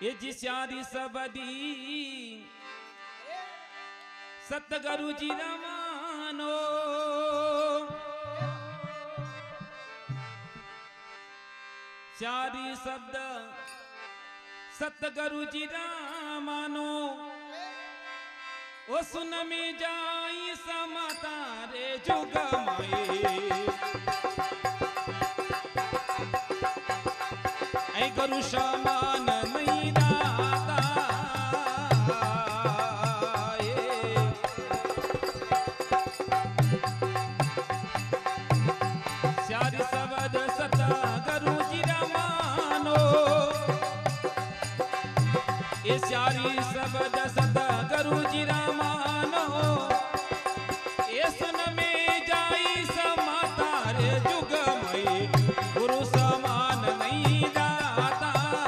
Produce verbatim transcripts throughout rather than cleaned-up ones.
ये जी स्यारी सबदी सतगुरु जी रमानो स्यारी शब्द सतगुरु जी रामानो ओ सुन में जाई समातारे जुग माए ऐ गुरु समान नहीं दाता स्यारी शब्द सतगुरु जी रमानो ये स्यारी शब्द सतगुरु जी रामानो ये सुन में जाई समातारे जुग में गुरु समान नहीं दाता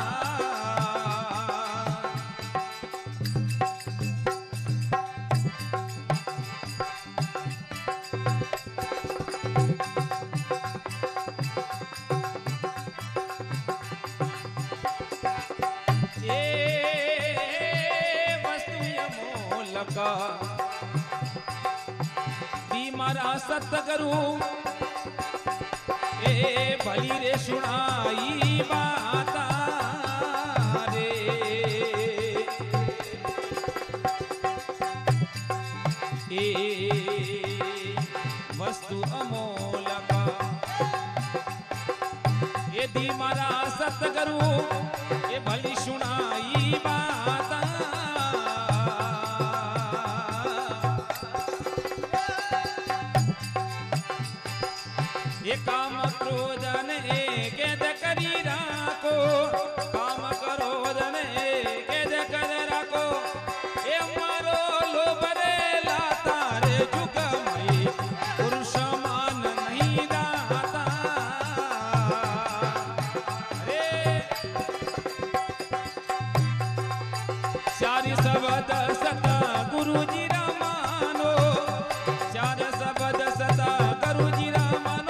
दी मारा सतगुरु ए भली रे सुनाई बाता रे ए वस्तु अमोलक ये दी मारा सतगुरु ए भली सुनाई बाता ये काम क्रोधन कैद करी राखो काम क्रोधन कैद कर राखो ये मारो लोभरे लाता रे जुग में पुरुष मान नहीं दाता रे स्यारी शब्द सता गुरु जी रामानो स्यारी शब्द सता गुरु जी रामानो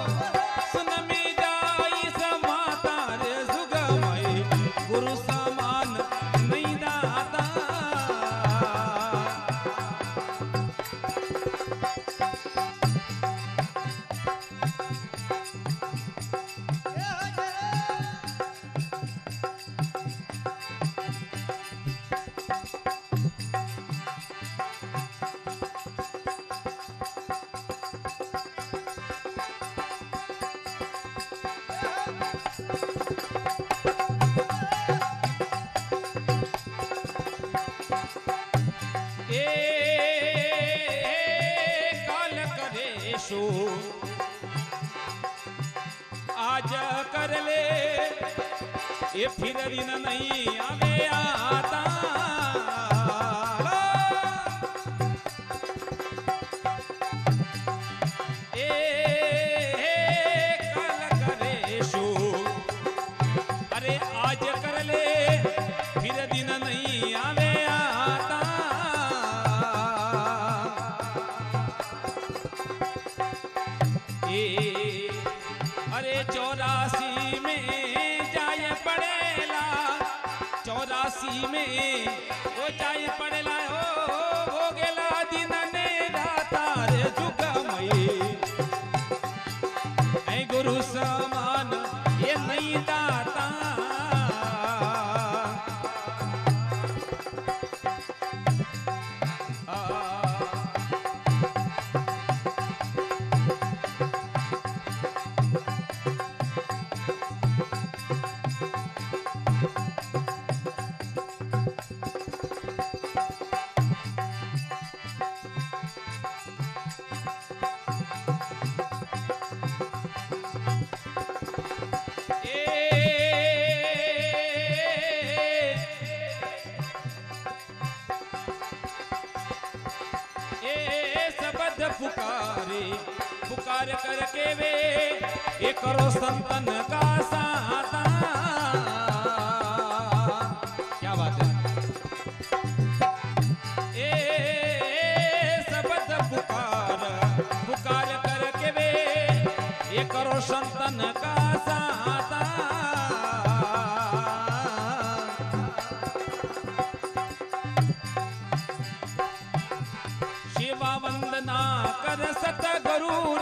गुरु समान नहीं दाता आज कर ले ये फिर दिन नहीं आवे आता ए कल करे शो अरे आज कर ले फिर दिन नहीं आवे आता ए अरे चौरासी में जाए पड़ेला चौरासी में वो जाए पड़ेला हो हो गेला दिन ने दाता रे जुग में ऐ गुरु समान ये नहीं दाता पुकारे पुकार करके वे ये करो संतन का साता क्या बात है ए शब्द पुकार पुकार करके वे ये करो संतन का साता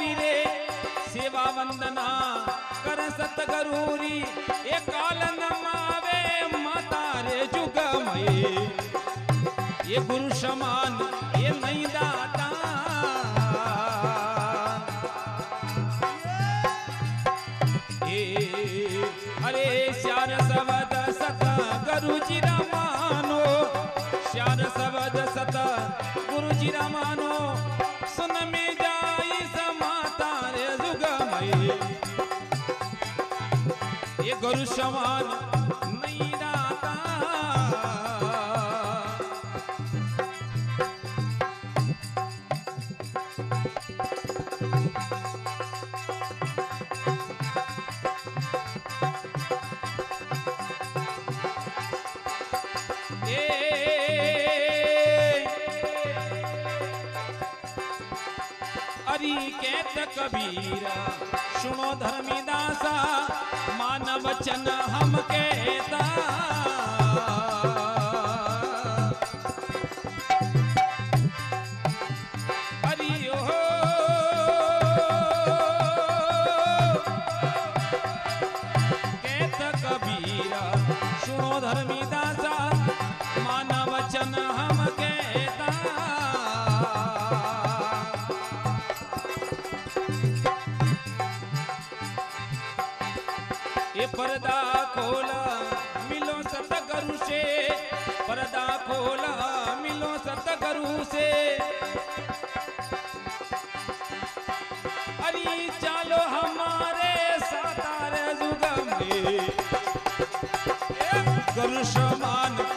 हरि रे सेवा वंदना कर सतगुरुरी ए काल नमावे माता रे जुगमय ये गुरु समान ये नहीं दाता ए अरे श्यार सबद सत गुरु जी रामानो श्यार सबद सत गुरु जी रामानो सुन में जाई समाता रे जुगमय ये गुरु समान नहीं दाता हरि कहत कबीरा सुनो धर्मी दासा मान वचन हम कहता हरि हो कहत कबीरा सुनो धर्मी दासा मान वचन हम कहता ये पर्दा खोला मिलो सतगुरु से पर्दा खोला मिलो सतगुरु से अरे चलो हमारे सातार जुग में गुरु समान